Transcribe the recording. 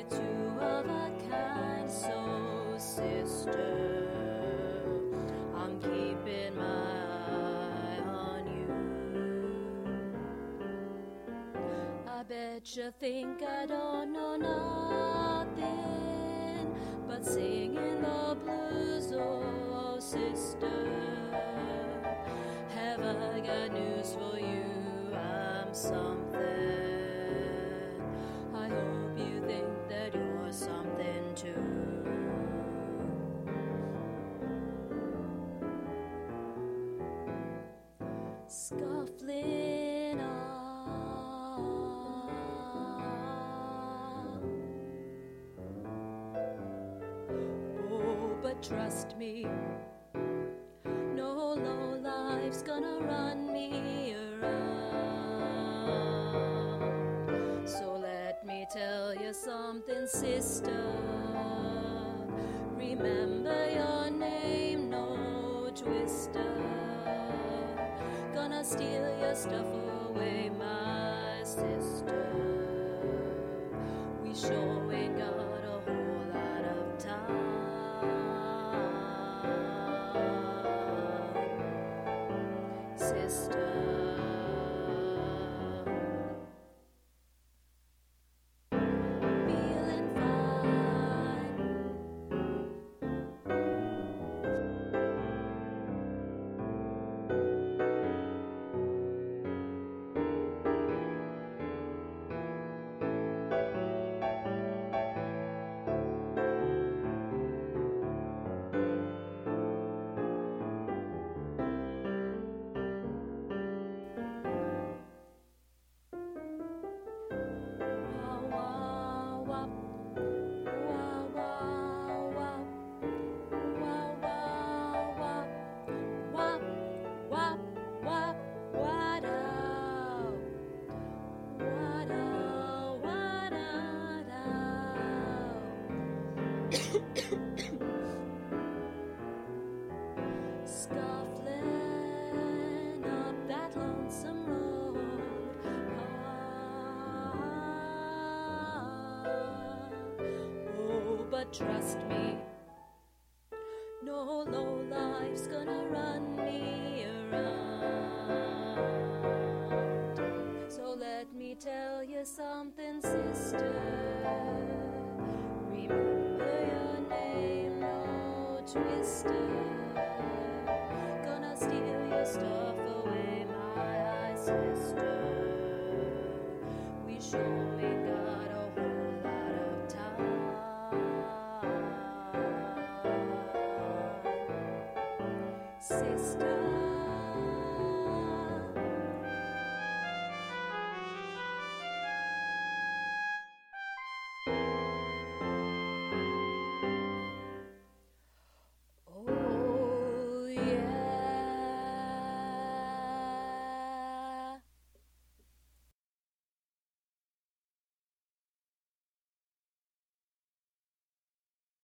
two of a kind. So, sister, I'm keeping my eye on you. I bet you think I don't know nothing but singing the blues, oh sister. Have I got news for you? I'm something. I hope you think that you're something too. Scuffling on. Oh, but trust me, no low life's gonna run me around. So let me tell you something, sister. Remember your name, no twister. Gonna steal your stuff away, my sister. We sure ain't got a whole lot of time, sister. Feeling fine. Scuffling up that lonesome road. Oh, but trust me, no low life's gonna run me around. So let me tell you something, sister. Remember your name, no twister. Gonna steal your stuff away, my sister. We sure ain't got a whole lot of time, sister.